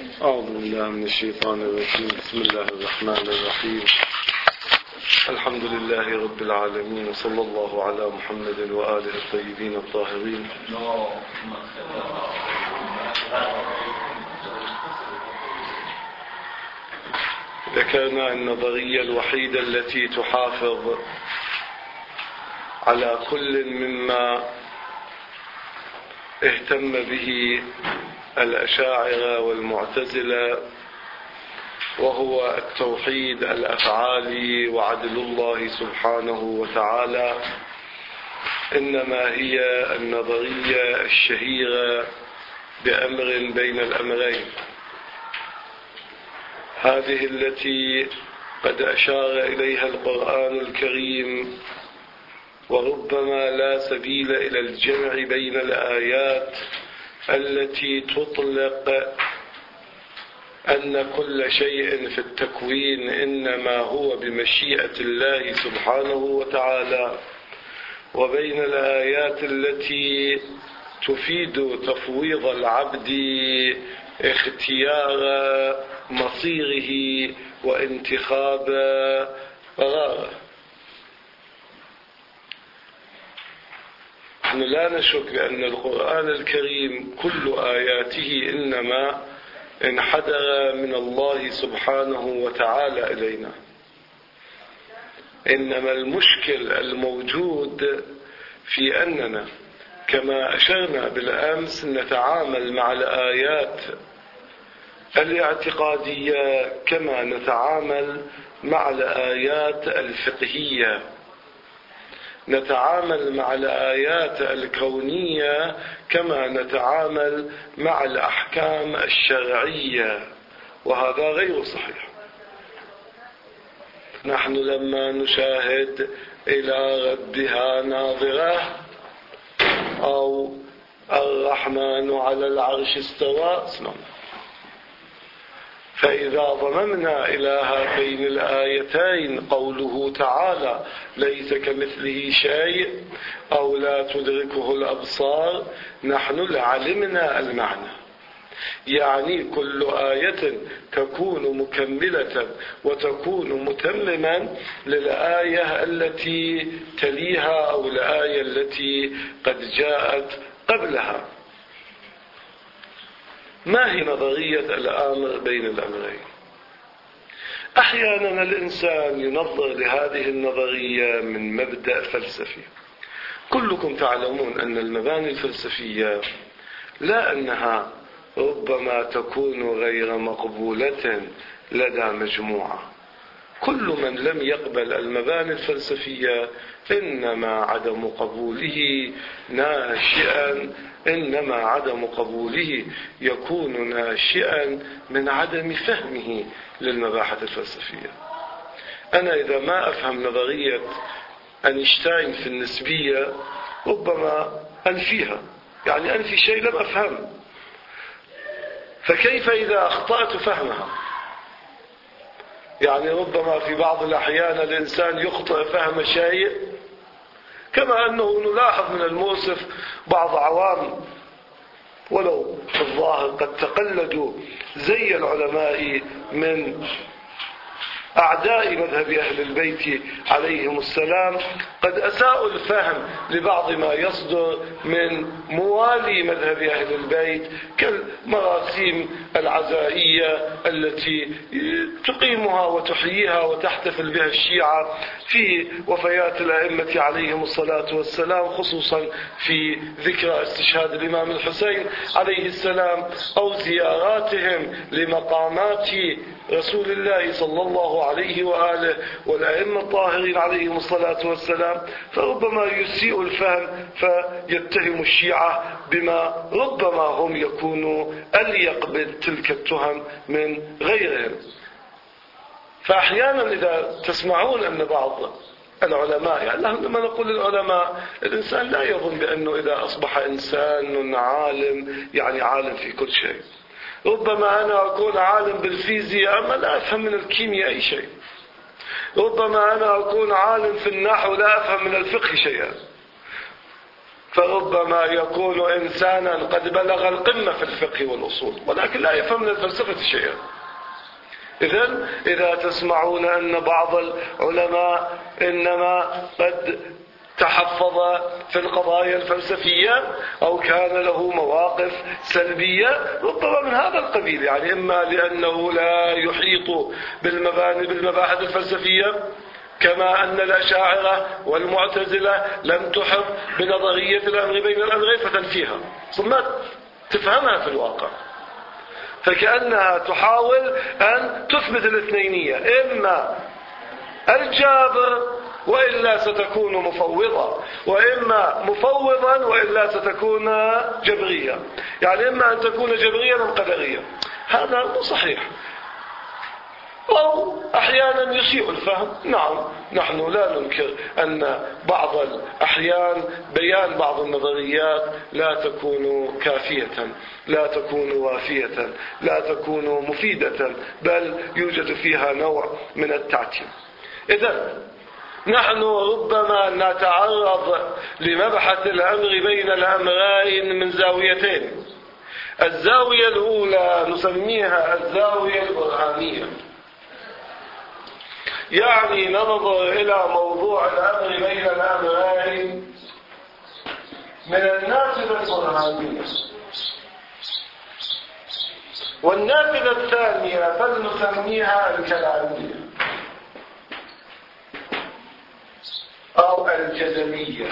أعوذ بالله من الشيطان الرجيم. بسم الله الرحمن الرحيم. الحمد لله رب العالمين، وصلى الله على محمد وآله الطيبين الطاهرين. ذكرنا النظرية الوحيدة التي تحافظ على كل مما اهتم به الأشاعرة والمعتزلة، وهو التوحيد الأفعالي وعدل الله سبحانه وتعالى، إنما هي النظرية الشهيرة بأمر بين الأمرين، هذه التي قد أشار إليها القرآن الكريم، وربما لا سبيل إلى الجمع بين الآيات التي تطلق أن كل شيء في التكوين إنما هو بمشيئة الله سبحانه وتعالى، وبين الآيات التي تفيد تفويض العبد اختيار مصيره وانتخاب قراره. نحن لا نشك بأن القرآن الكريم كل آياته إنما انحدر من الله سبحانه وتعالى إلينا، إنما المشكل الموجود في أننا كما أشرنا بالأمس نتعامل مع الآيات الاعتقادية كما نتعامل مع الآيات الفقهية، نتعامل مع الآيات الكونية كما نتعامل مع الأحكام الشرعية، وهذا غير صحيح. نحن لما نشاهد إلى ربها ناظرة أو الرحمن على العرش استوى، فإذا ضممنا إلى هاتين الآيتين قوله تعالى ليس كمثله شيء أو لا تدركه الأبصار، نحن لعلمنا المعنى، يعني كل آية تكون مكملة وتكون متمما للآية التي تليها أو الآية التي قد جاءت قبلها. ما هي نظرية الأمر بين الأمرين؟ أحيانا الإنسان ينظر لهذه النظرية من مبدأ فلسفي. كلكم تعلمون أن المباني الفلسفية لا أنها ربما تكون غير مقبولة لدى مجموعة. كل من لم يقبل المباني الفلسفية إنما عدم قبوله يكون ناشئا من عدم فهمه للمباحث الفلسفية. أنا إذا ما أفهم نظرية أينشتاين في النسبية ربما أنفيها، يعني أنفي شيء لم أفهمه، فكيف إذا أخطأت فهمها؟ يعني ربما في بعض الأحيان الإنسان يخطئ فهم شيء، كما أنه نلاحظ من المؤسف بعض عوام ولو في الظاهر قد تقلدوا زي العلماء من أعداء مذهب أهل البيت عليهم السلام، قد أساءوا الفهم لبعض ما يصدر من موالي مذهب أهل البيت كالمراسيم العزائية التي تقيمها وتحييها وتحتفل بها الشيعة في وفيات الأئمة عليهم الصلاة والسلام، خصوصا في ذكرى استشهاد الإمام الحسين عليه السلام، أو زياراتهم لمقامات رسول الله صلى الله عليه وآله والأئمة الطاهرين عليهم الصلاة والسلام. فربما يسيء الفهم فيتهم الشيعة بما ربما هم يكونوا أليق بتلك التهم من غيرهم. فأحيانا إذا تسمعون أن بعض العلماء، يعني لما نقول العلماء الإنسان لا يظن بأنه إذا أصبح إنسان عالم يعني عالم في كل شيء. ربما أنا أكون عالم بالفيزياء أما لا أفهم من الكيمياء أي شيء، ربما أنا أكون عالم في النحو لا أفهم من الفقه شيئا، فربما يكون إنسانا قد بلغ القمة في الفقه والأصول ولكن لا يفهم من الفلسفة شيئا. إذن إذا تسمعون أن بعض العلماء إنما قد تحفظ في القضايا الفلسفية أو كان له مواقف سلبية ربما من هذا القبيل، يعني إما لأنه لا يحيط بالمباحث الفلسفية كما أن الأشاعرة والمعتزلة لم تحط بنظرية الأمر بين الأمرين فتنفيها ثم تفهمها في الواقع، فكأنها تحاول أن تثبت الاثنينية، إما الجابر وإلا ستكون مفوضة، وإما مفوضا وإلا ستكون جبرية، يعني إما أن تكون جبريا أو قدريا. هذا مو صحيح، أو أحيانا يسيء الفهم. نعم نحن لا ننكر أن بعض الأحيان بيان بعض النظريات لا تكون كافية، لا تكون وافية، لا تكون مفيدة، بل يوجد فيها نوع من التعتيم. إذن نحن ربما نتعرض لمبحث الأمر بين الأمرين من زاويتين. الزاوية الأولى نسميها الزاوية البرهانية، يعني ننظر إلى موضوع الأمر بين الأمرين من النافذة البرهانية. والنافذة الثانية فلنسميها الكلامية أو الجدلية.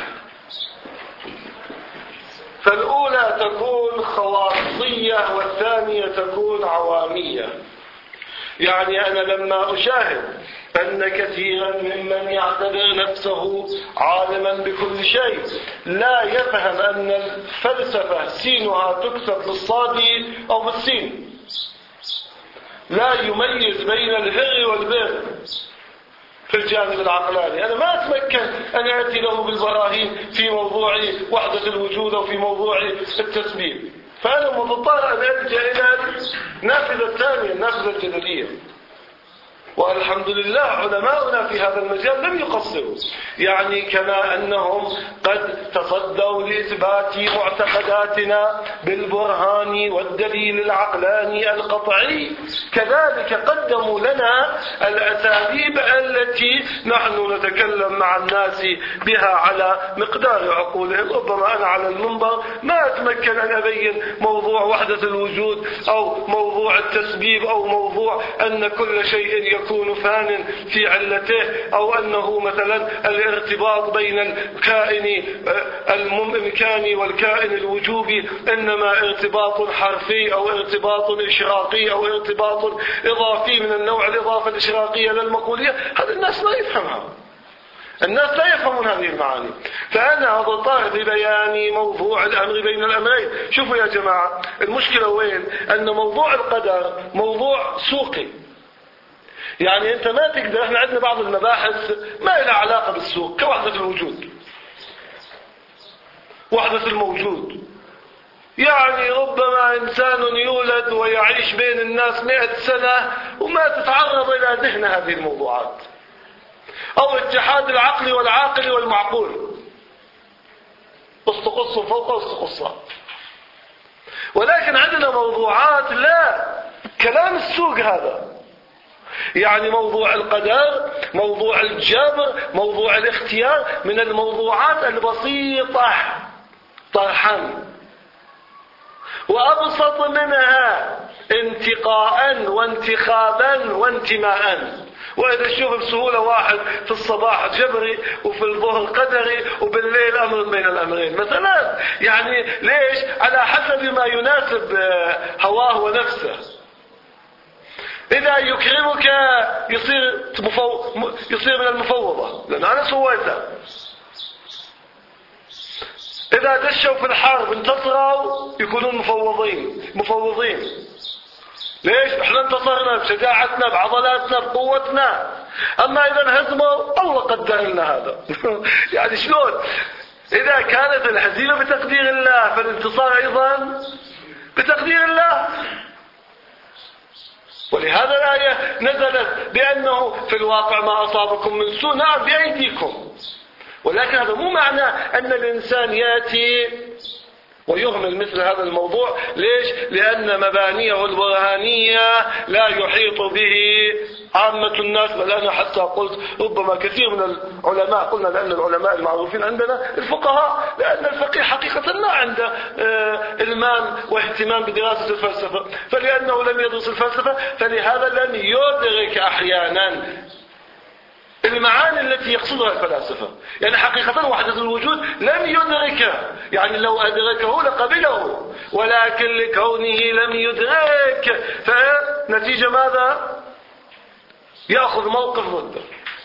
فالأولى تكون خواصية والثانية تكون عوامية. يعني أنا لما أشاهد أن كثيرا ممن يعتبر نفسه عالما بكل شيء لا يفهم أن الفلسفة سينها تكتب بالصاد أو بالسين، لا يميز بين الهر والبر في الجانب العقلاني، أنا ما أتمكن أن أتي له بالبراهين في موضوع وحدة الوجود أو في موضوع التسبيب، فأنا مضطر أن ألجأ إلى النافذة الثانية، النافذة الجدلية. والحمد لله علماؤنا في هذا المجال لم يقصروا، يعني كما أنهم قد تصدوا لإثبات معتقداتنا بالبرهان والدليل العقلاني القطعي، كذلك قدموا لنا الأساليب التي نحن نتكلم مع الناس بها على مقدار عقولهم. ربما أنا على المنبر ما أتمكن أن أبين موضوع وحدة الوجود أو موضوع التسبيب أو موضوع أن كل شيء يكون فان في علته، أو أنه مثلا الارتباط بين الكائن الممكن والكائن الوجوبي إنما ارتباط حرفي أو ارتباط إشراقي أو ارتباط إضافي من النوع الإضافة الإشراقية للمقولية. هذا الناس لا يفهمها، الناس لا يفهمون هذه المعاني. فأنا أضطر ببيان موضوع الأمر بين الأمرين. شوفوا يا جماعة المشكلة وين؟ أن موضوع القدر موضوع سوقي، يعني أنت ما تقدر، احنا عندنا بعض المباحث ما لها علاقة بالسوق كوحدة الوجود، وحدة الموجود، يعني ربما إنسان يولد ويعيش بين الناس 100 سنة وما تتعرض إلى ذهن هذه الموضوعات، أو اتحاد العقل والعاقل والمعقول، استقص فوق استقصات. ولكن عندنا موضوعات لا، كلام السوق هذا، يعني موضوع القدر، موضوع الجبر، موضوع الاختيار من الموضوعات البسيطة طرحا، وأبسط منها انتقاء وانتخابا وانتماء. وإذا تشوف بسهولة واحد في الصباح جبري وفي الظهر قدري وبالليل أمر بين الأمرين مثلا، يعني ليش؟ على حسب ما يناسب هواه ونفسه. إذا يكرمك يصير من المفوضة، لأن أنا سويته. إذا دشوا في الحرب انتصروا يكونون مفوضين. ليش؟ احنا انتصرنا بشجاعتنا بعضلاتنا بقوتنا. أما إذا انهزموا الله قدر لنا هذا. يعني شلون؟ إذا كانت الهزيمة بتقدير الله فالانتصار أيضا بتقدير الله. ولهذا الآية نزلت بأنه في الواقع ما أصابكم من سوء نعم بأيديكم، ولكن هذا مو معنى أن الإنسان يأتي ويهمل مثل هذا الموضوع. ليش؟ لأن مبانيه البرهانية لا يحيط به عامة الناس، بل أنا حتى قلت ربما كثير من العلماء، قلنا لأن العلماء المعروفين عندنا الفقهاء، لأن الفقيه حقيقة ما عنده إلمام واهتمام بدراسة الفلسفة، فلأنه لم يدرس الفلسفة فلهذا لم يدرك أحيانا المعاني التي يقصدها الفلاسفة. يعني حقيقة وحدة الوجود لم يدركها، يعني لو أدركه لقبله، ولكن لكونه لم يدرك فنتيجة ماذا؟ يأخذ موقف ضده.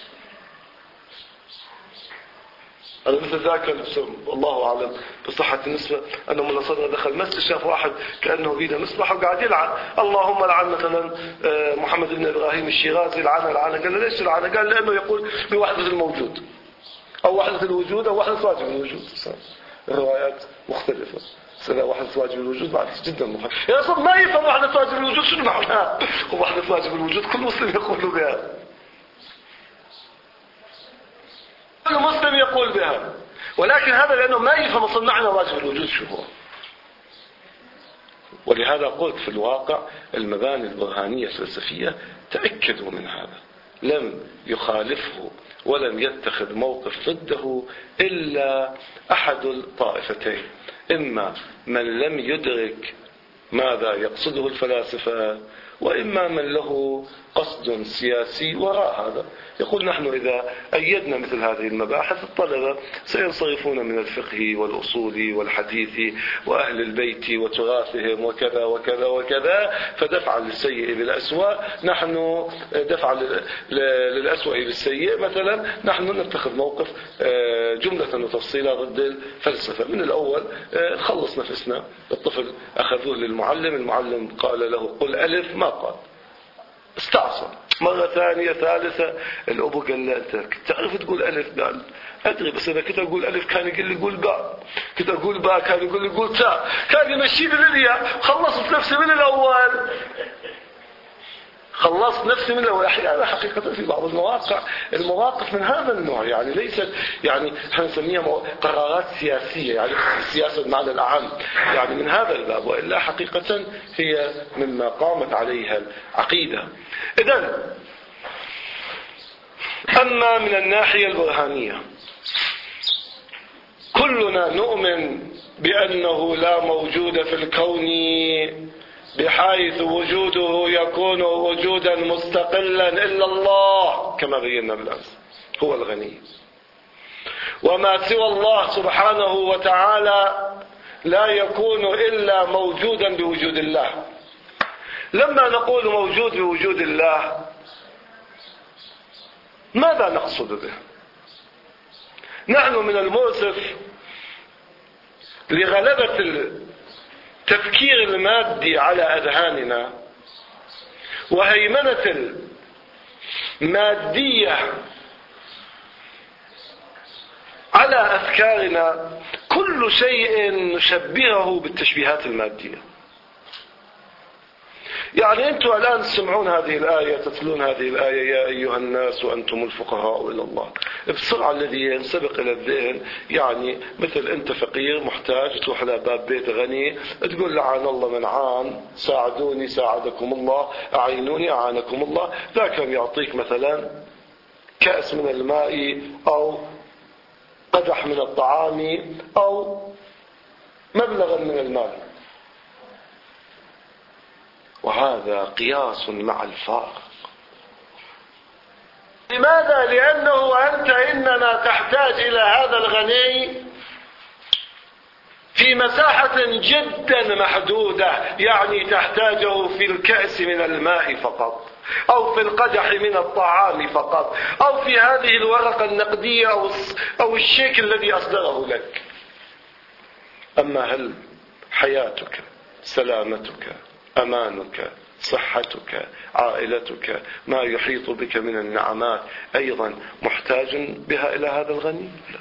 هذا مثل ذاك الله أعلم بصحة النسبة، أنه من صدر دخل مسجد شاف واحد كأنه بيده مصباح وقاعد يلعن، اللهم لعن مثلا محمد بن إبراهيم الشيرازي، لعنه. قال له ليش لعنه؟ قال لأنه يقول بوحدة الموجود أو وحدة الوجود أو وحدة واجب الوجود. الروايات مختلفة. سنة وحدة واجب الوجود بعد جدا مختلف. يا صد ما يفهم وحدة واجب الوجود شنو معناها؟ ووحدة واجب الوجود كل مسلم يقول بها، كل مسلم يقول بها، ولكن هذا لأنه ما يفهم أصلا معنى واجب الوجود شو هو. ولهذا قلت في الواقع المباني البرهانية الفلسفية تأكدوا من هذا، لم يخالفه ولم يتخذ موقف ضده إلا أحد الطائفتين، إما من لم يدرك ماذا يقصده الفلاسفة، وإما من له قصد سياسي وراء هذا. يقول نحن إذا أيدنا مثل هذه المباحث الطلبة سينصرفون من الفقه والأصول والحديث وأهل البيت وتراثهم وكذا وكذا وكذا، فدفعا للسيء بالأسوأ نحن دفعا للأسوأ بالسيء مثلا نحن نتخذ موقف جملة وتفصيلا ضد الفلسفة. من الأول نخلص نفسنا. الطفل أخذوه للمعلم، المعلم قال له قل ألف، ما قال، استعصى. مرة ثانية ثالثة الأبو قال له أنت تعرف تقول ألف؟ قال أدري، بس إذا كنت أقول ألف كان يقول لي قول باء، كنت أقول باء كان يقول لي قول تاء، كان يمشيني للياء. خلصت نفسي من الأول، خلصت نفسي من الأول. أحيانا حقيقة في بعض المواقف من هذا النوع، يعني ليست يعني احنا نسميها قرارات سياسية، يعني السياسة بمعنى الأعم، يعني من هذا الباب، وإلا حقيقة هي مما قامت عليها العقيدة. إذن أما من الناحية البرهانية كلنا نؤمن بأنه لا موجود في الكون بحيث وجوده يكون وجودا مستقلا إلا الله، كما بينا بالأمس هو الغني، وما سوى الله سبحانه وتعالى لا يكون إلا موجودا بوجود الله. لما نقول موجود بوجود الله ماذا نقصد به؟ نحن من المؤسف لغلبة التفكير المادي على أذهاننا وهيمنة المادية على أفكارنا كل شيء نشبهه بالتشبيهات المادية. يعني أنتم الآن تسمعون هذه الآية، تتلون هذه الآية يا أيها الناس وأنتم الفقهاء إلى الله، بسرعة الذي ينسبق إلى الذهن يعني مثل أنت فقير محتاج تروح على باب بيت غني تقول لعن الله من عان، ساعدوني ساعدكم الله، أعينوني أعانكم الله. ذاك يعطيك مثلا كأس من الماء أو قدح من الطعام أو مبلغا من المال، وهذا قياس مع الفارق. لماذا؟ لأنه أنت إنما تحتاج إلى هذا الغني في مساحة جدا محدودة، يعني تحتاجه في الكأس من الماء فقط، أو في القدح من الطعام فقط، أو في هذه الورقة النقدية أو الشيك الذي أصدره لك. أما هل حياتك، سلامتك، أمانك، صحتك، عائلتك، ما يحيط بك من النعمات أيضا محتاج بها إلى هذا الغني؟ لا.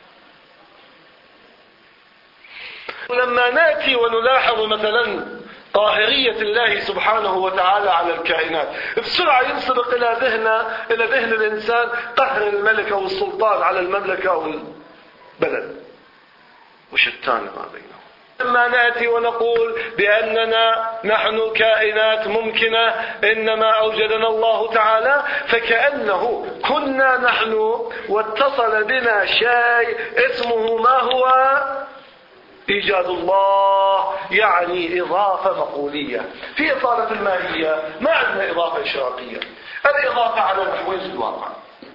لما نأتي ونلاحظ مثلا قاهرية الله سبحانه وتعالى على الكائنات. بسرعة ينسبق إلى ذهن الإنسان قهر الملك أو السلطان على المملكة أو البلد، وشتان ما بينهم. لما نأتي ونقول بأننا نحن كائنات ممكنة إنما أوجدنا الله تعالى، فكأنه كنا نحن واتصل بنا شيء اسمه ما هو إيجاد الله، يعني إضافة مقولية. في إطالة الماهية ما عندنا إضافة إشراقية، الإضافة على نحوين في الواقع.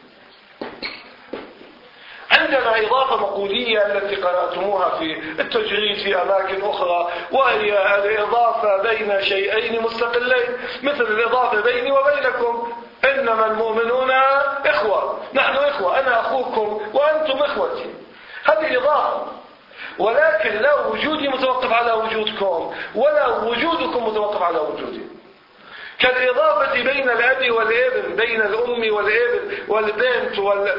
عندنا إضافة مقولية التي قرأتموها في التجريد في أماكن أخرى، وهي الإضافة بين شيئين مستقلين، مثل الإضافة بيني وبينكم، إنما المؤمنون إخوة، نحن إخوة، أنا أخوكم وأنتم إخوتي. هذه إضافة، ولكن لا وجودي متوقف على وجودكم ولا وجودكم متوقف على وجودي. كالإضافة بين الأب والابن، بين الأم والابن والبنت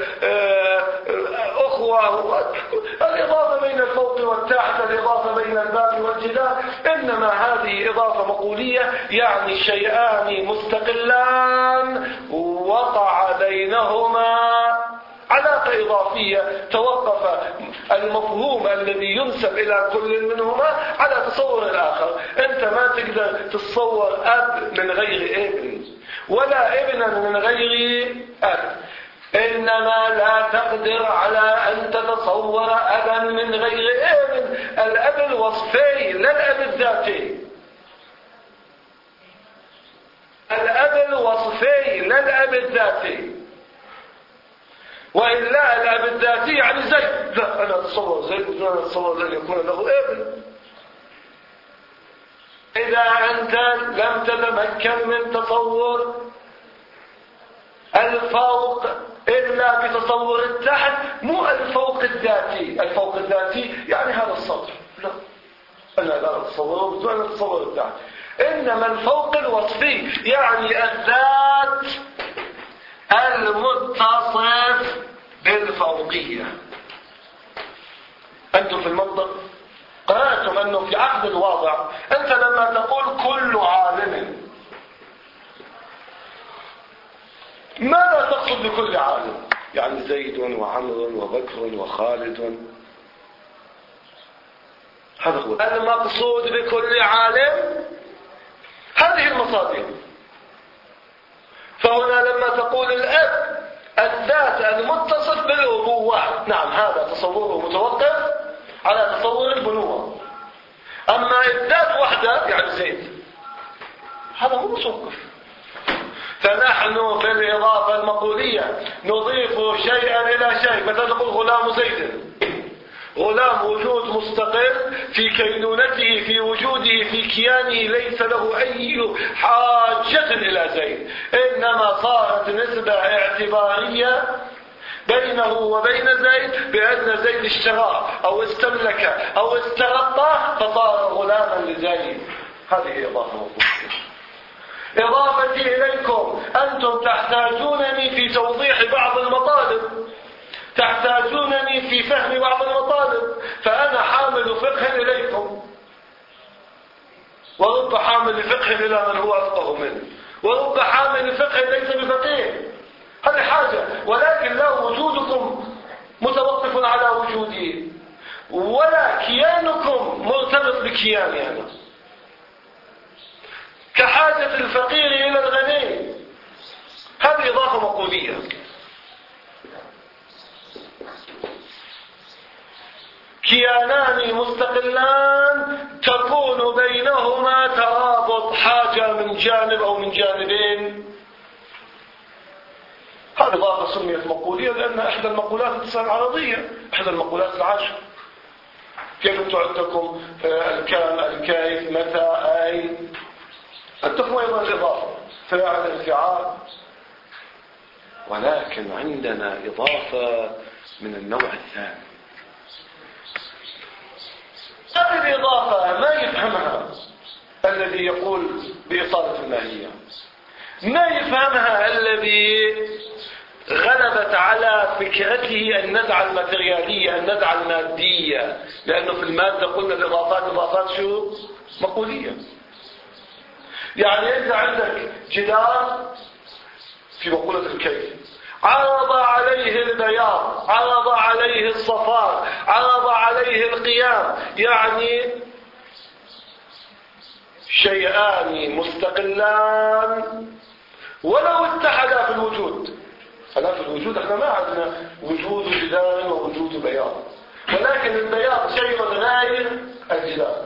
والأخوة، الإضافة بين الفوق والتحت، الإضافة بين الباب والجدار، إنما هذه إضافة مقولية، يعني شيئان مستقلان وقع بينهما علاقة إضافية، توقف المفهوم الذي ينسب إلى كل منهما على تصور الآخر. أنت ما تقدر تتصور أب من غير ابن، ولا ابنا من غير أب، إنما لا تقدر على أن تتصور أبا من غير ابن. الأب الوصفي لا الأب الذاتي، الأب الوصفي لا الأب الذاتي، وإلا الأب الذاتي يعني زيد، لا أنا أتصور زيد، أنا أتصور أن يكون له ابن. إذا أنت لم تتمكن من تصور الفوق إلا بتصور التحت، مو الفوق الذاتي. الفوق الذاتي يعني هذا السطر، لا أنا لا أتصوره بدون أن أتصور التحت. إنما الفوق الوصفي يعني الذات المتصف بالفوقية. أنتم في المنطق قرأتم أنه في عقد الواضع أنت لما تقول كل عالم، ماذا تقصد بكل عالم؟ يعني زيد وعمر وبكر وخالد، هذا هو المقصود بكل عالم، هذه المصادر. فهنا لما تقول الأب الذات المتصف بالأبوة، نعم هذا تصوره متوقف على تصور البنوة. أما الذات وحده يعني زيد، هذا هو متوقف. فنحن في الإضافة المقولية نضيف شيئا إلى شيء. مثلا نقول غلام زيد، غلام وجود مستقل في كينونته، في وجوده، في كيانه، ليس له أي حاجة إلى زيد، إنما صارت نسبة اعتبارية بينه وبين زيد بأن زيد اشتراه أو استملك أو استغطاه فصار غلاما لزيد. هذه إضافة مقولية. إضافتي إليكم أنتم تحتاجونني في توضيح بعض المطالب، تحتاجونني في فهم بعض المطالب، فأنا حامل فقه إليكم، ورب حامل فقه إلى من هو أفقه منه، ورب حامل فقه ليس بفقيه. هذه حاجة، ولكن لا وجودكم متوقف على وجودي، ولا كيانكم مرتبط بكياني أنا، كحاجة الفقير إلى الغني. هذه إضافة مقولية. كيانان مستقلان تكون بينهما ترابط، حاجة من جانب أو من جانبين. هذه إضافة سميت مقولية لأن إحدى المقولات التسعة العرضية، إحدى المقولات العشر. كيف تعدكم الكام، الكيف، متى، أين، أنتم أيضا الإضافة فاعل انفعال. ولكن عندنا إضافة من النوع الثاني. هذه الإضافة ما يفهمها الذي يقول بإطالة الماهية، ما يفهمها الذي غلبت على فكرته النزعة الماتريالية، النزعة المادية، لأنه في المادة قلنا الإضافات إضافات شو؟ مقولية. يعني أنت عندك جدار في مقولة الكيف، عرض عليه البياض، عرض عليه الصفار، عرض عليه القيام، يعني شيئان مستقلان ولو اتحدا في الوجود. هلا في الوجود احنا ما عندنا وجود جدار ووجود بياض، ولكن البياض شيء غير الجدار،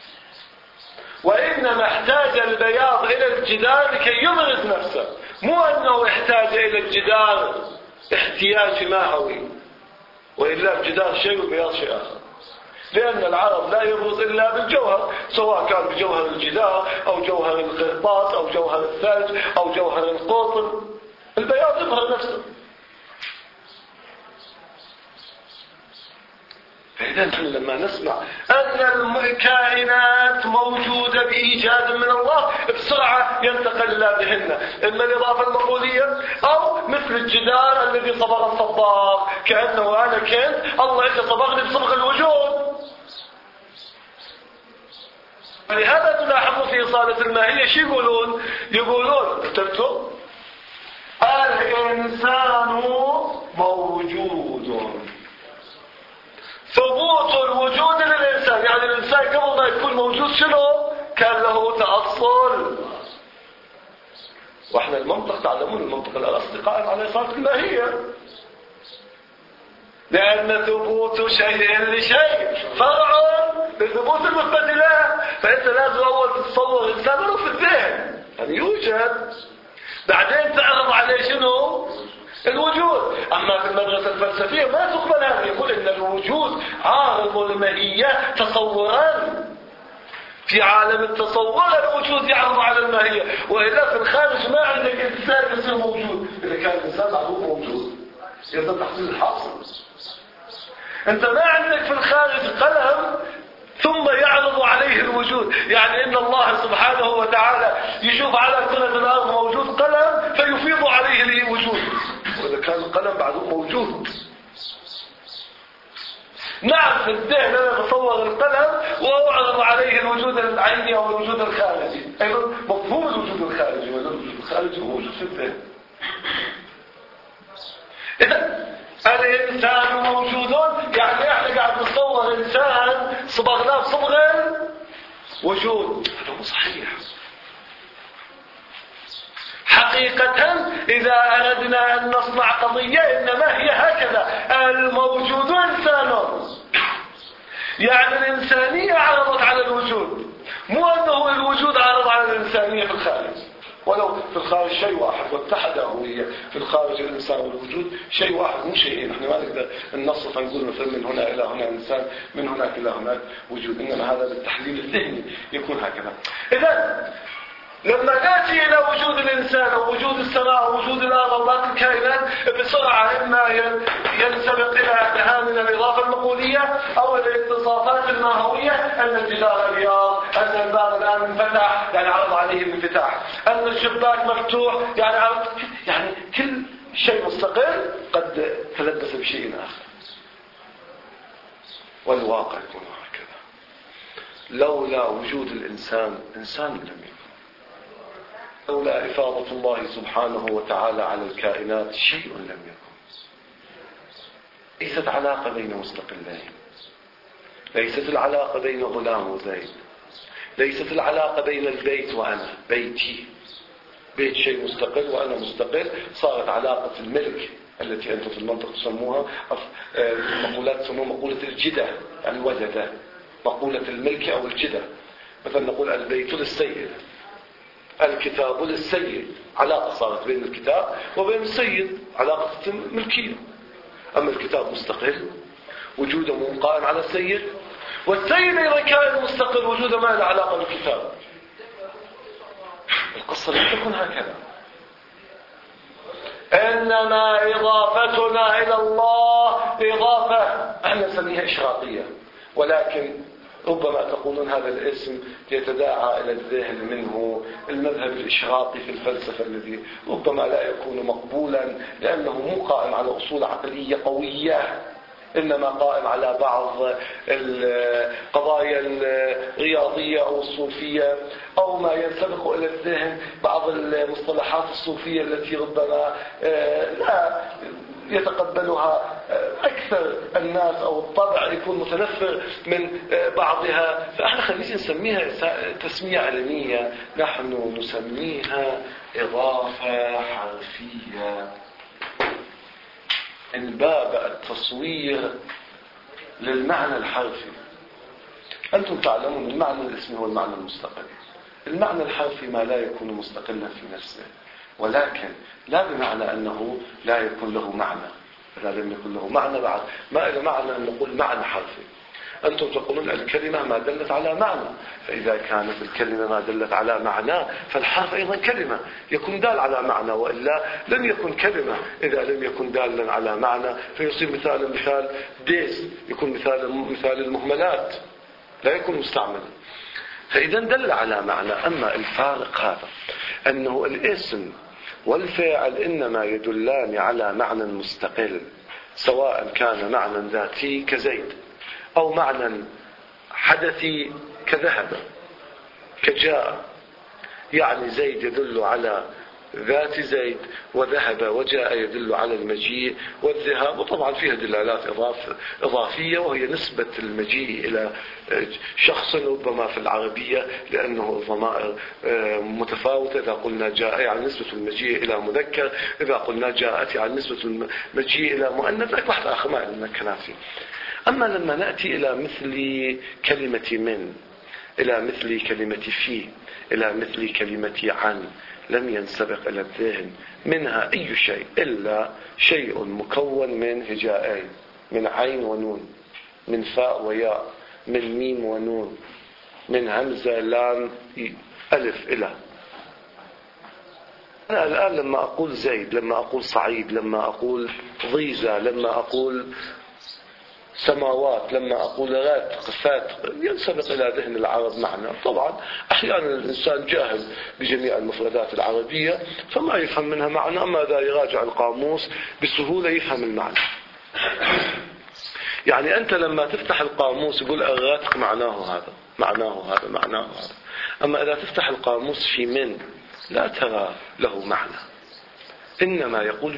وإنما احتاج البياض إلى الجدار لكي يبرز نفسه، مو أنه احتاج إلى الجدار احتياج ماهوي، وإلا الجدار شيء والبياض شيء آخر. لأن العرض لا يبرز إلا بالجوهر، سواء كان بجوهر الجدار أو جوهر القرطاس أو جوهر الثلج أو جوهر القطن، البياض يظهر نفسه. فإذا نحن لما نسمع أن الكائنات موجودة بإيجاد من الله بسرعة ينتقل إلى ذهننا إما الإضافة المقولية أو مثل الجدار الذي صبغ الصباغ، كأنه أنا كنت الله إذا صبغني بصبغ الوجود. ولهذا تلاحظوا في إصالة الماهية شو يقولون كتبتوا الإنسان موجود، ثبوت الوجود للإنسان، يعني الإنسان قبل ما يكون موجود شنو؟ كان له تأصل. وإحنا المنطق تعلمون المنطق الأصلي قائم على إصالة الماهية، لأن ثبوت شيء لشيء فرع لثبوت المثبت له. فأنت لازم أول تتصور الإنسان له في الذهن يعني يوجد، بعدين تعرض عليه شنو؟ الوجود. أما في المدرسة الفلسفية ما تقبل هذا، يقول إن الوجود عارض الماهية تصورا. في عالم التصور الوجود يعرض على الماهية، وإلا في الخارج ما عندك إنسان يصير موجود. إذا كان الإنسان معروف موجود يصير تحصيل الحاصل. أنت ما عندك في الخارج قلم ثم يعرض عليه الوجود، يعني إن الله سبحانه وتعالى يشوف على كرة الأرض موجود قلم فيفيض عليه الوجود، وإذا كان القلم بعده موجود. نعم في الذهن أنا بصور القلم وأعرض عليه الوجود العيني أو الوجود الخارجي، أيضا مفهوم الوجود الخارجي، والوجود الخارجي هو موجود في الذهن. إذا الإنسان موجود، يعني احنا قاعد نصور إنسان صبغناه بصبغ وجود، هذا مو صحيح. حقيقة إذا أردنا أن نصنع قضية إنما هي هكذا، الموجود إنسان، يعني الإنسانية عرضت على الوجود، مو أنه الوجود عرض على الإنسانية في الخارج. ولو في الخارج شيء واحد واتحد هوية، في الخارج الإنسان والوجود شيء واحد مو شيئين. احنا ما نقدر ننصف نقول مثلا من هنا إلى هنا إنسان، من هناك إلى هناك وجود، إنما هذا بالتحليل الذهني يكون هكذا. إذا لما نأتي إلى وجود الإنسان ووجود السماء ووجود الأرض وباقي الكائنات بسرعة إما ينسبق إلى أذهاننا الإضافة المقولية أو الاتصافات الماهوية، أن الجدار أبيض، أن الباب الآن انفتح يعني عرض عليه الانفتاح، أن الشباك مفتوح يعني كل شيء مستقل قد تلبس بشيء آخر. والواقع يكون هكذا، لولا وجود الإنسان إنسان لم يكن، لولا إفاضة الله سبحانه وتعالى على الكائنات شيء لم يكن. ليست علاقة بين مستقلين، ليست العلاقة بين غلام وزيد، ليست العلاقة بين البيت وأنا بيتي، بيت شيء مستقل وأنا مستقل. صارت علاقة الملك التي أنتم في المنطق تسموها مقولات تسموها مقولة الجدة، يعني وجدة، مقولة الملك أو الجدة. مثلا نقول البيت للسيد، الكتاب للسيد، علاقة صارت بين الكتاب وبين السيد، علاقة ملكية. أما الكتاب مستقل وجوده قائم على السيد، والسيد إذا كان مستقل وجوده ما له علاقة بالكتاب. القصة لم تكن هكذا، إنما إضافتنا إلى الله إضافة احنا نسميها إشراقية، ولكن ربما تقولون هذا الاسم يتداعى إلى الذهن منه المذهب الإشراقي في الفلسفة، الذي ربما لا يكون مقبولا لأنه مو قائم على أصول عقلية قوية، إنما قائم على بعض القضايا الرياضية أو الصوفية، أو ما ينسبق إلى الذهن بعض المصطلحات الصوفية التي ربما لا يتقبلها أكثر الناس، أو الطبع يكون متنفر من بعضها، فإحنا خلينا نسميها تسمية علمية، نحن نسميها إضافة حرفية. الباب التصوير للمعنى الحرفي. أنتم تعلمون المعنى الاسمي هو المعنى المستقل. المعنى الحرفي ما لا يكون مستقلا في نفسه، ولكن لا بمعنى أنه لا يكون له معنى. إذا لم يكن له معنى بعد ما إلى معنى أن نقول معنى حرفي. أنتم تقولون الكلمة ما دلت على معنى، فإذا كانت الكلمة ما دلت على معنى فالحرف أيضا كلمة يكون دال على معنى، وإلا لم يكن كلمة. إذا لم يكن دالا على معنى فيصير مثال ديس، يكون مثال المهملات، لا يكون مستعملا. فإذا دل على معنى. أما الفارق هذا أنه الاسم والفعل إنما يدلان على معنى مستقل، سواء كان معنى ذاتي كزيد أو معنى حدثي كذهب كجاء. يعني زيد يدل على ذات زيد، وذهب وجاء يدل على المجيء والذهاب. وطبعا فيها دلالات إضافية، وهي نسبة المجيء إلى شخص ربما في العربية لأنه الضمائر متفاوتة. إذا قلنا جاء يعني نسبة المجيء إلى مذكر، إذا قلنا جاءت يعني نسبة المجيء إلى مؤنث، واحد آخر ما لنا كنافي. أما لما نأتي إلى مثل كلمة من، إلى مثل كلمة في، إلى مثل كلمة عن، لم ينسبق إلى الذهن منها أي شيء إلا شيء مكون من هجائين، من عين ونون، من فاء وياء، من ميم ونون، من همزة لام ألف إلى. أنا الآن لما أقول زيد، لما أقول صعيد، لما أقول ضيزة، لما أقول سماوات، لما أقول غات فات، ينسبق إلى ذهن العرب معنى. طبعا أحيانا الإنسان جاهل بجميع المفردات العربية فما يفهم منها معنى، أما إذا يراجع القاموس بسهولة يفهم المعنى. يعني أنت لما تفتح القاموس يقول الغاتق معناه هذا، معناه هذا، معناه هذا. أما إذا تفتح القاموس في من لا ترى له معنى، إنما يقول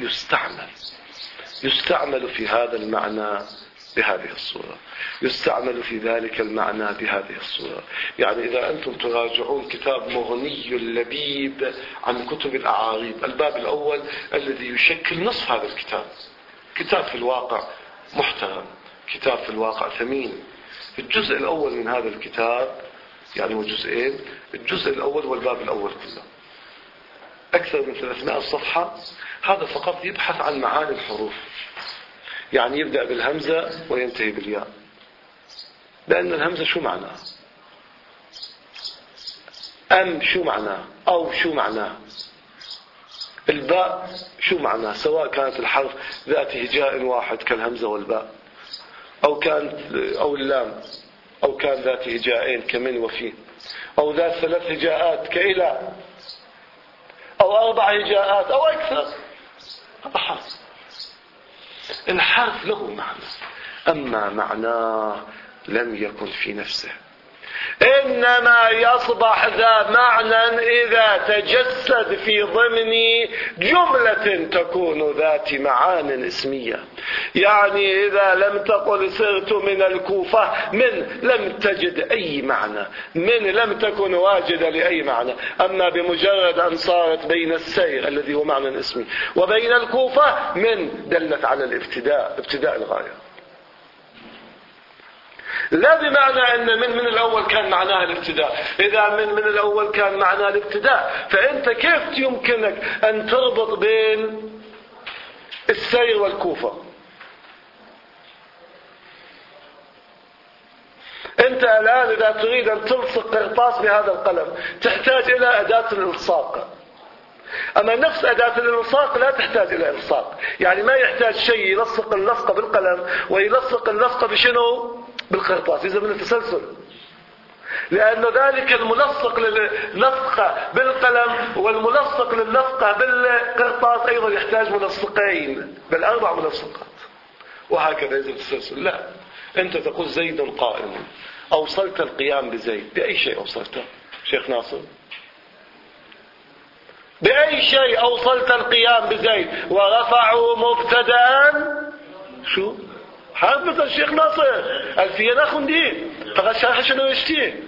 يستعمل في هذا المعنى بهذه الصورة، يستعمل في ذلك المعنى بهذه الصورة. يعني إذا أنتم تراجعون كتاب مغني اللبيب عن كتب الأعاريب، الباب الأول الذي يشكل نصف هذا الكتاب، كتاب في الواقع محترم، كتاب في الواقع ثمين. الجزء الأول من هذا الكتاب يعني هو جزئين، الجزء الأول والباب الأول كله أكثر من 300 صفحة. هذا فقط يبحث عن معاني الحروف، يعني يبدأ بالهمزة وينتهي بالياء، لأن الهمزة شو معناه، أم شو معناه، أو شو معناه، الباء شو معناه، سواء كانت الحرف ذات هجاء واحد كالهمزة والباء، أو اللام، أو كان ذات هجاءين كمن وفي، أو ذات 3 هجاءات كإلى، أو 4 هجاءات أو أكثر. هذا حرف. الحرف له معنى، أما معناه لم يكن في نفسه، إنما يصبح ذا معنى إذا تجسد في ضمن جملة تكون ذات معان اسمية. يعني إذا لم تقل سرت من الكوفة من، لم تجد أي معنى، من لم تكن واجدة لأي معنى. أما بمجرد أن صارت بين السير الذي هو معنى اسمي وبين الكوفة من، دلت على الابتداء، ابتداء الغاية. لا بمعنى أن من الأول كان معناها الابتداء. إذا من الأول كان معناها الابتداء، فأنت كيف يمكنك أن تربط بين السير والكوفة؟ أنت الآن إذا تريد أن تلصق قرطاس بهذا القلم تحتاج إلى أداة الإلصاق، أما نفس أداة الإلصاق لا تحتاج إلى إلصاق. يعني ما يحتاج شيء يلصق اللصقة بالقلم ويلصق اللصقة بشنو؟ بالقرطاس، إذا من التسلسل، لأن ذلك الملصق للصقة بالقلم والملصق للصقة بالقرطاس أيضا يحتاج ملصقين، بل 4 ملصقات. وهكذا يزيد التسلسل. لا، أنت تقول زيد قائم، أوصلت القيام بزيد. بأي شيء أوصلته شيخ ناصر؟ بأي شيء أوصلت القيام بزيد؟ ورفعوا مبتدأ شو حافظ الشيخ ناصر ألفية ناخن دي فقط شرح شنو يشتيه.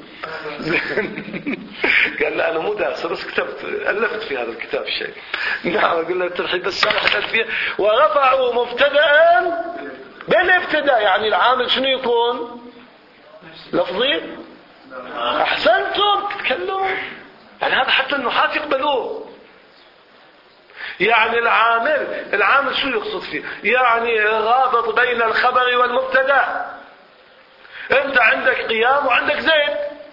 قال لا أنا مو دارس بس كتبت ألفت في هذا الكتاب شيء. نعم أقول له ترحيب بس شرح الألفية. ورفعوا مبتدأ بالابتداء، يعني العامل شنو يكون؟ لفظي. أحسنتم تتكلموا، يعني هذا حتى النحاة يقبلوه. يعني العامل شو يقصد فيه؟ يعني رابط بين الخبر والمبتدا. انت عندك قيام وعندك زيد،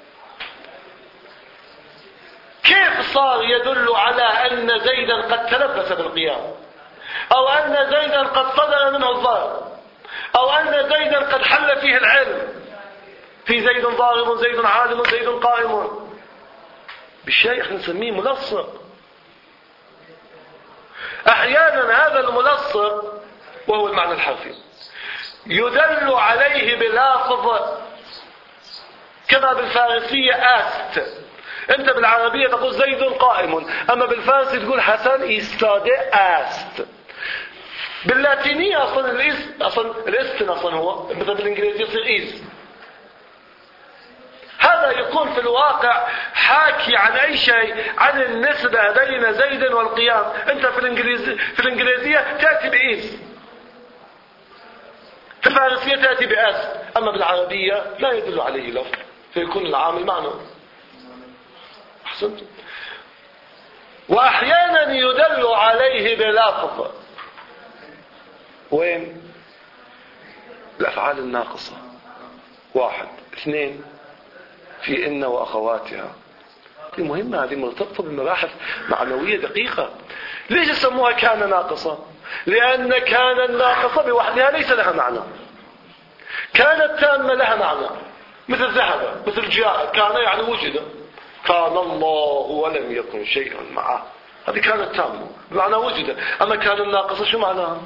كيف صار يدل على ان زيدا قد تلبس بالقيام، او ان زيدا قد صدر منه الضرب، او ان زيدا قد حل فيه العلم، في زيد ضارب زيد عالم زيد قائم، بالشيء احنا نسميه ملصق. احيانا هذا الملصق وهو المعنى الحرفي يدل عليه بلافظ، كما بالفارسية آست. انت بالعربية تقول زيد قائم، اما بالفارسي تقول حسن يستادع آست. باللاتينية اصلا الاستن اصلا هو مثل بالانجليزية يصير ايز. هذا يكون في الواقع حاكي عن أي شيء، عن النسبة بين زيد والقيام. أنت في الإنجليزية تأتي بإيز، في الفارسية تأتي بأس، أما بالعربية لا يدل عليه لفظ فيكون العامل معنى. أحسنت. وأحيانا يدل عليه بلفظ. وين؟ الأفعال الناقصة. 1 2 في إن وأخواتها. هذه مهمة، هذه مرتبطة بمباحث معنوية دقيقة. ليش يسموها كان ناقصة؟ لأن كان الناقصة بوحدها ليس لها معنى. كانت تامة لها معنى، مثل ذهب، مثل جاء. كان يعني وجد، كان الله ولم يكن شيئا معه، هذه كانت تامة بمعنى وجد. أما كان الناقصة شو معناها؟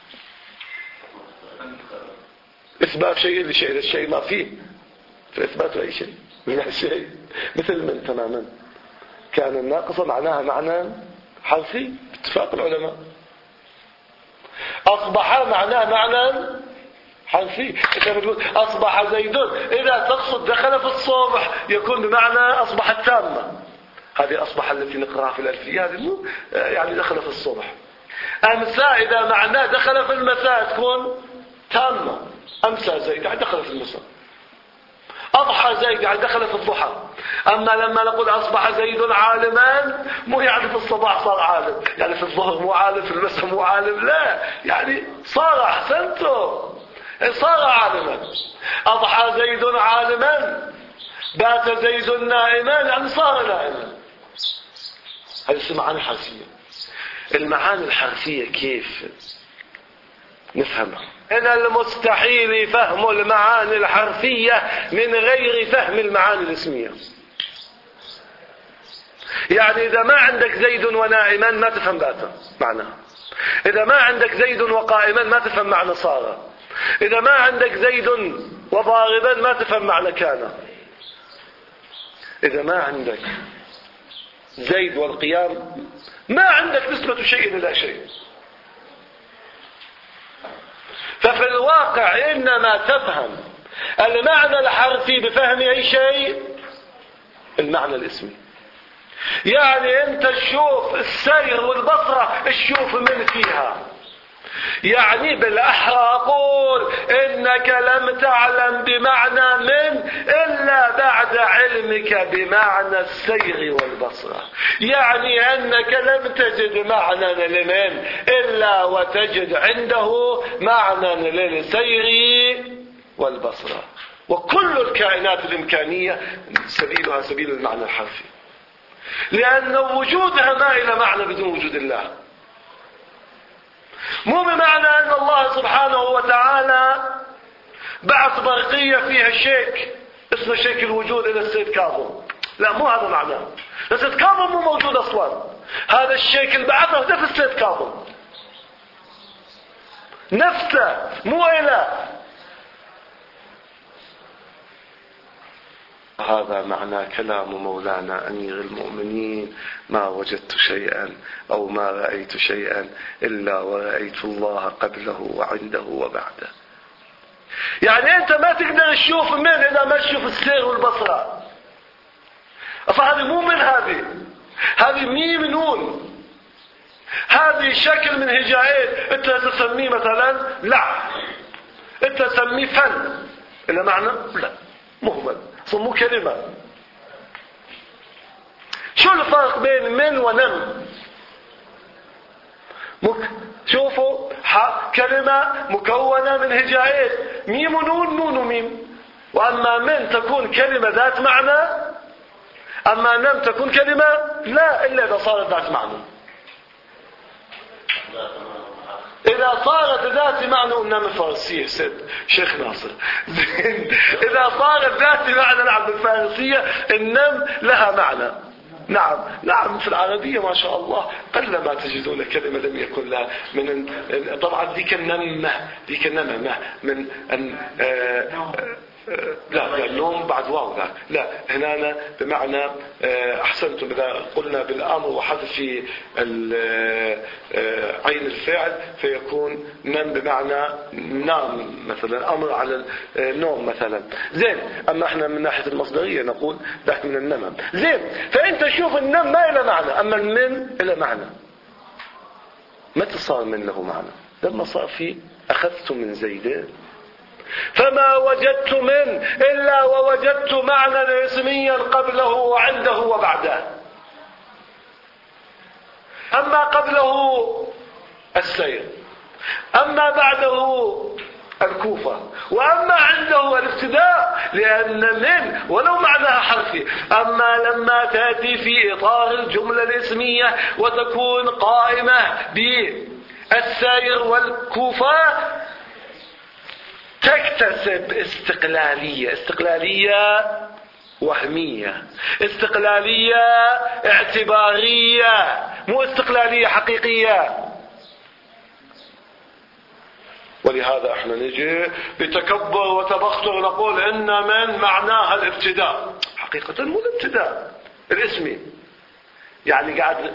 إثبات شيء لشيء، الشيء ما فيه، في إثبات أي شيء من الشيء، مثل من تماما. كان الناقصة معناها معنى حرفي باتفاق العلماء. أصبح معناه معنى حرفي. انت بتقول أصبح زيد، إذا تقصد دخل في الصبح يكون بمعنى أصبحت تامة. هذه أصبح التي نقرأها في الألفية، هذه مو يعني دخل في الصبح. أمسى إذا معناه دخل في المساء تكون تامة. أمسى زيد يعني دخل في المساء. أضحى زيد يعني دخل في الضحى. أما لما نقول أصبح زيد عالما، مو يعني في الصباح صار عالم، يعني في الظهر مو عالم، في المساء مو عالم، لا، يعني صار. أحسنتم، صار عالما. أضحى زيد عالما، بات زيد نائما، يعني صار نائما. هذه المعاني الحرفية. المعاني الحرفية كيف نفهمها؟ من المستحيل فهم المعاني الحرفية من غير فهم المعاني الاسمية. يعني إذا ما عندك زيد ونائما ما تفهم باتا معناها. إذا ما عندك زيد وقائما ما تفهم معنى صار. إذا ما عندك زيد وضاربا ما تفهم معنى كان. إذا ما عندك زيد والقيام ما عندك نسبة شيء إلى شيء. ففي الواقع إنما تفهم المعنى الحرفي بفهم أي شيء المعنى الاسمي. يعني أنت تشوف السير والبصرة تشوف من فيها. يعني بالأحرى أقول إنك لم تعلم بمعنى من إلا بعد علمك بمعنى السير والبصرة. يعني أنك لم تجد معنى لمن إلا وتجد عنده معنى للسير والبصرة. وكل الكائنات الإمكانية سبيلها سبيل المعنى الحرفي، لأن وجودها ما إلى معنى بدون وجود الله. مو بمعنى أن الله سبحانه وتعالى بعث برقية فيها شيك اسمه شيك الوجود إلى السيد كاظم، لا، مو هذا معناه. السيد كاظم مو موجود أصلا. هذا الشيك اللي بعثه ده في السيد كاظم. نفسه مو إله. هذا معنى كلام مولانا أمير المؤمنين: ما وجدت شيئا أو ما رأيت شيئا إلا ورأيت الله قبله وعنده وبعده. يعني أنت ما تقدر تشوف من إذا ما تشوف السير والبصرة. فهذه مو من هذه ميم نون، هذه شكل من هجائين. أنت تسميه مثلا لا، أنت تسميه فن، إلا معنى لا، مهمل، صمو كلمة. شو الفرق بين من ونم؟ شوفوا كلمة مكونة من هجائين، ميم ونون، نون وميم. وأما من تكون كلمة ذات معنى، أما نم تكون كلمة لا إلا إذا صارت ذات معنى. إذا صارت ذات معنى، النم الفارسية سيد شيخ ناصر إذا صارت ذات معنى نعم بالفارسية النم لها معنى. نعم في العربية ما شاء الله قل ما تجدون كلمة لم يكن لها من طبعا ذيك النمة من لا النوم بعد واو لا هنا بمعنى أحسنتم إذا قلنا بالأمر وحذف عين الفعل فيكون نم بمعنى نام مثلا، أمر على النوم مثلا. زين، أما احنا من ناحية المصدرية نقول ذاك من النمم. زين، فأنت شوف النم ما إلى معنى، أما المن إلى معنى. متى صار من له معنى؟ لما صار في أخذت من زيدين فما وجدت من إلا ووجدت معنى اسميا قبله وعنده وبعده. أما قبله السير، أما بعده الكوفة، وأما عنده الابتداء، لأن من ولو معناها حرفي. أما لما تأتي في إطار الجملة الاسمية وتكون قائمة بالسير والكوفة تكتسب استقلالية وهمية، استقلالية اعتبارية، مو استقلالية حقيقية. ولهذا احنا نجي بتكبر وتبختر نقول ان من معناها الابتداء. حقيقة مو الابتداء الاسمي، يعني قاعد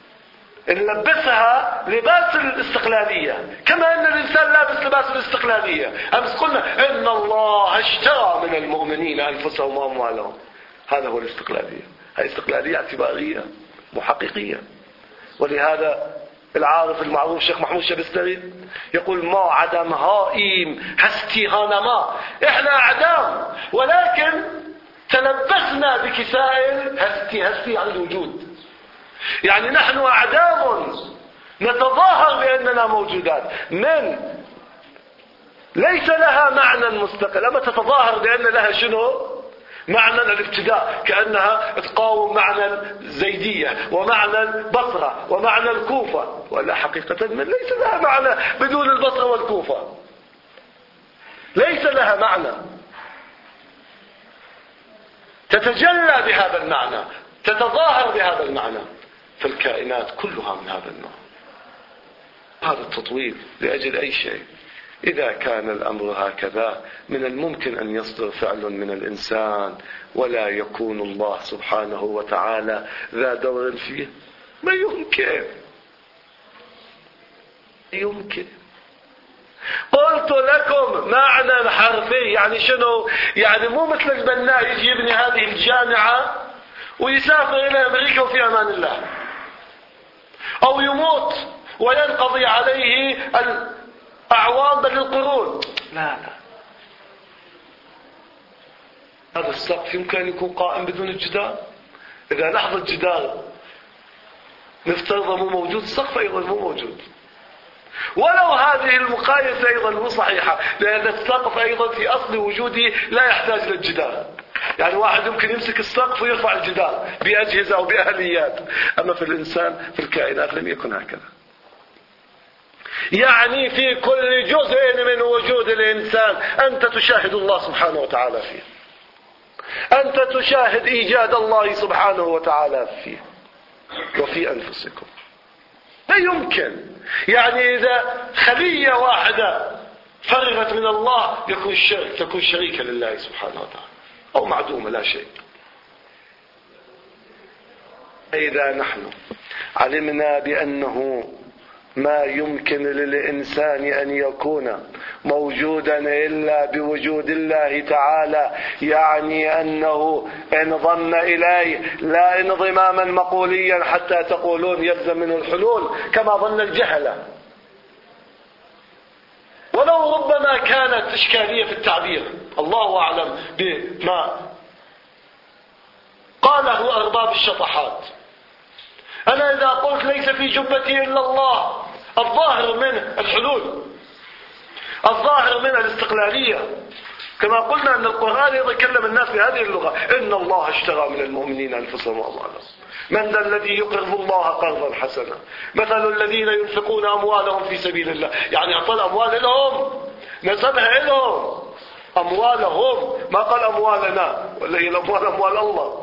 نلبسها لباس الاستقلالية، كما ان الانسان لابس لباس الاستقلالية. امس قلنا ان الله اشترى من المؤمنين انفسهم واموالهم. هذا هو الاستقلالية، هي استقلالية اعتبارية مو حقيقية. ولهذا العارف المعروف الشيخ محمود شبستري يقول: ما عدم هائم هستي هانما. احنا اعدام ولكن تلبسنا بكساء هستي عن الوجود. يعني نحن أعدام نتظاهر بأننا موجودات، من ليس لها معنى مستقل، أما تتظاهر بأن لها شنو؟ معنى الابتداء، كأنها تقاوم معنى الزيدية ومعنى البصرة ومعنى الكوفة. ولا حقيقة من ليس لها معنى بدون البصرة والكوفة، ليس لها معنى. تتجلى بهذا المعنى، تتظاهر بهذا المعنى. فالكائنات كلها من هذا النوع. هذا التطويل لأجل أي شيء. إذا كان الأمر هكذا من الممكن أن يصدر فعل من الإنسان ولا يكون الله سبحانه وتعالى ذا دور فيه. ما يمكن. قلت لكم معنى حرفي. يعني شنو؟ يعني مو مثل البناء يجي يبني هذه الجامعة ويسافر إلى أمريكا وفي أمان الله، أو يموت وينقضي عليه الأعوام بل القرون. لا هذا السقف يمكن أن يكون قائم بدون الجدار. إذا لحظة الجدار نفترض مو موجود، السقف أيضا مو موجود. ولو هذه المقايسة أيضا مو صحيحة، لأن السقف أيضا في أصل وجوده لا يحتاج للجدار. يعني واحد يمكن يمسك السقف ويرفع الجدار بأجهزة أو بآليات، أما في الإنسان في الكائنات لم يكن هكذا. يعني في كل جزء من وجود الإنسان أنت تشاهد الله سبحانه وتعالى فيه، أنت تشاهد إيجاد الله سبحانه وتعالى فيه. وفي أنفسكم، يمكن. يعني إذا خلية واحدة فرغت من الله تكون شريكة لله سبحانه وتعالى، أو معدومة لا شيء. إذا نحن علمنا بأنه ما يمكن للإنسان أن يكون موجودا إلا بوجود الله تعالى، يعني أنه انضم إليه لا انضماما مقوليا حتى تقولون يلزم منه الحلول كما ظن الجهلة، ولو ربما كانت إشكالية في التعبير، الله أعلم بما قاله أرباب الشطحات. أنا إذا قلت ليس في جبتي إلا الله، الظاهر منه الحلول، الظاهر منه الاستقلالية، كما قلنا أن القرآن يتكلم الناس بهذه اللغة: إن الله اشترى من المؤمنين أنفسهم وأموالهم، من ذا الذي يقرض الله قرضا حسنا، مثل الذين ينفقون أموالهم في سبيل الله، يعني أعطى الأموال لهم، نسبها لهم، أموالهم، ما قال أموالنا، ولا هي الأموال أموال الله.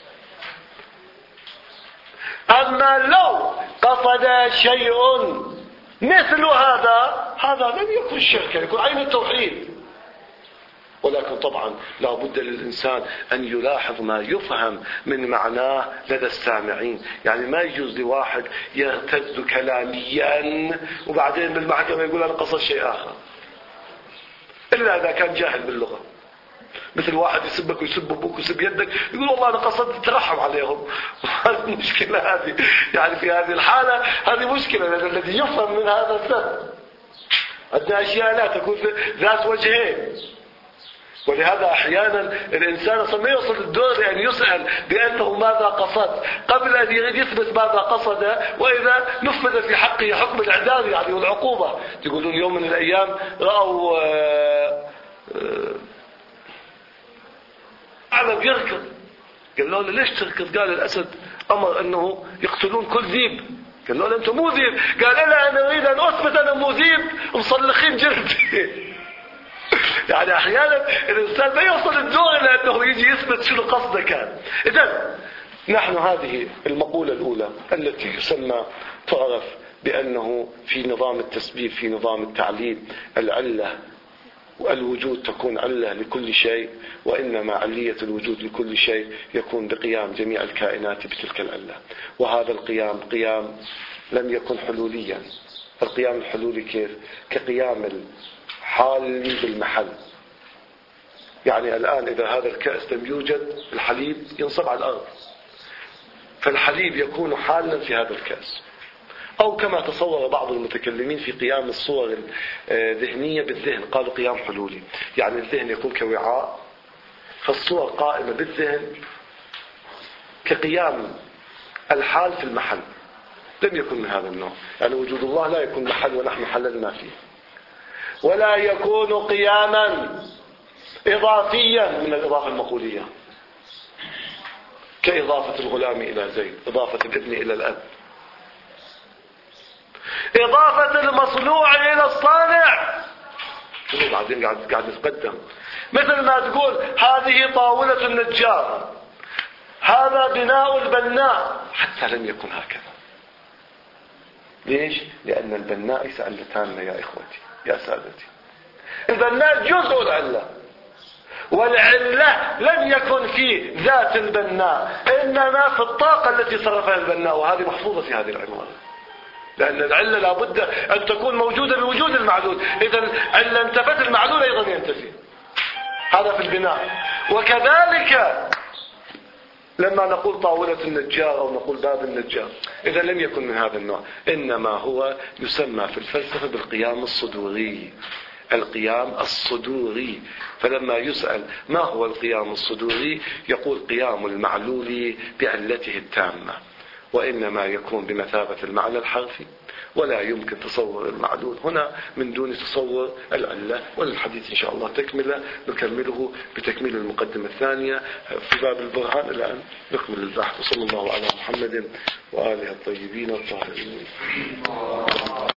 أما لو قصد شيء مثل هذا لم يكن شركا، يكون عين التوحيد. ولكن طبعا لا بد للإنسان أن يلاحظ ما يفهم من معناه لدى السامعين. يعني ما يجوز لواحد يرتد كلاميا وبعدين بالمحكمة يقول أنا قصد شيء آخر، إلا إذا كان جاهل باللغة. مثل واحد يسبك ويسب ابوك ويسب يدك، يقول والله انا قصدت الترحم عليهم. هذه المشكله هذه، يعني في هذه الحاله هذه مشكله، لان الذي يفهم من هذا السب عندنا اشياء لا تكون ذات وجهين. ولهذا احيانا الانسان اصلا ما يوصل الدور لان يسال بانه ماذا قصد قبل ان يريد يثبت ماذا قصد، واذا نفذ في حقه حكم الاعدام يعني والعقوبه. يقولون يوم من الايام راوا أعلم يركض، قال له ليش تركض؟ قال الأسد أمر أنه يقتلون كل ذيب. قال له أنت مو ذيب. قال أنا أريد أن أثبت أنا مو ذيب، مصلخين جلدي. يعني أحيانا الإنسان ما يوصل الدور إلى أنه يجي يثبت شنو قصده كان. إذن نحن هذه المقولة الأولى التي يسمى تعرف بأنه في نظام التسبيب، في نظام التعليل، العلة والوجود تكون علة لكل شيء، وإنما علية الوجود لكل شيء يكون بقيام جميع الكائنات بتلك العلة. وهذا القيام قيام لم يكن حلوليا. القيام الحلولي كيف؟ كقيام الحال بالمحل. يعني الآن إذا هذا الكأس لم يوجد، الحليب ينصب على الأرض، فالحليب يكون حالا في هذا الكأس. أو كما تصور بعض المتكلمين في قيام الصور الذهنية بالذهن، قالوا قيام حلولي، يعني الذهن يكون كوعاء، فالصور قائمة بالذهن كقيام الحال في المحل. لم يكن من هذا النوع، يعني وجود الله لا يكون محل ونحن حللنا فيه، ولا يكون قياما إضافيا من الإضافة المقولية، كإضافة الغلام إلى زيد، إضافة الابن إلى الأب، إضافة المصنوع إلى الصانع. بعدين قاعد نتقدم، مثل ما تقول هذه طاولة النجار، هذا بناء البناء، حتى لم يكن هكذا. ليش؟ لأن البناء سألتان يا إخوتي يا سادتي، البناء جزء العلة، والعلة لم يكن في ذات البناء، إنما في الطاقة التي صرفها البناء، وهذه محفوظة في هذه العنوان. لأن العلة لابد أن تكون موجودة بوجود المعلول، إذا العلة انتفت المعلول أيضا ينتفي. هذا في البناء. وكذلك لما نقول طاولة النجار أو نقول باب النجار، إذا لم يكن من هذا النوع، إنما هو يسمى في الفلسفة بالقيام الصدوري. القيام الصدوري. فلما يسأل ما هو القيام الصدوري يقول قيام المعلول بعلته التامة، وإنما يكون بمثابة المعنى الحرفي، ولا يمكن تصور المعلول هنا من دون تصور العلة. والحديث إن شاء الله نكمله بتكميل المقدمة الثانية في باب البرهان. الآن نكمل البحث. صلى الله على محمد وآله الطيبين الطاهرين.